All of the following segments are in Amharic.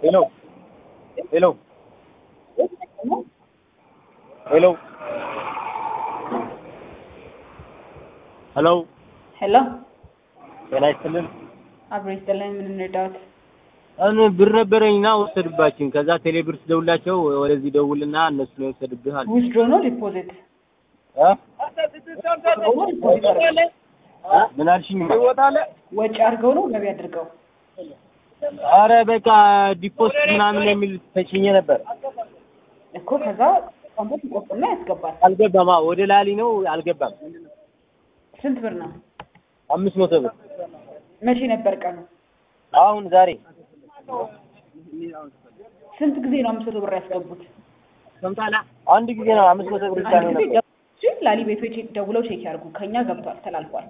Hello. Hello. Hello. Hello. ሄሎ ጤና ይስጥልን። አብሮ ይስጥልኝ። ምን እንርዳዎት? እኔ ብር ነበረኝና ወሰድባችሁ። ከዛ ቴሌብር ስደውላቸው ወደዚህ ደውልና እነሱ ነው የወሰዱብህ አሉ። ዊዝድሮ ነው ዲፖዚት? ምን አልሽኝ? ወጪ አድርገው ነው ገቢ አድርገው? አረ በቃ ዲፖዚት ምናምን የሚል ተጭኜ ነበር እኮ። ከዛ ኮምፕሊት ይቆጥና ያስገባል። አልገባም። ወደ ላሊ ነው አልገባም። ስንት ብር ነው? 500 ብር። መቼ ነበር ቀኑ? አሁን ዛሬ። ስንት ጊዜ ነው 500 ብር ያስገቡት? ሰምታላ አንድ ጊዜ ነው 500 ብር ብቻ ነው ነበር። ላሊ ቤቶች ደውለው ቼክ ያርጉ። ከኛ ገብቷል፣ ተላልፏል።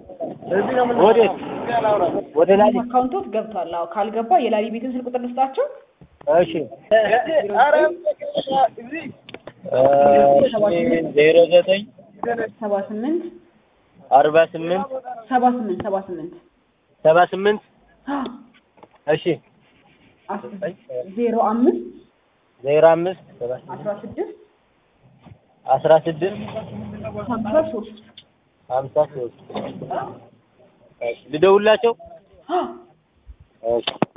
ወደ ላሊ አካውንቶት ገብቷል። አዎ ካልገባ የላሊ ቤትን ስልክ ቁጥር ልስጣቸው። እሺ 09 78 48 78 78 እሺ 05 05 16 53 ልደውላቸው። እሺ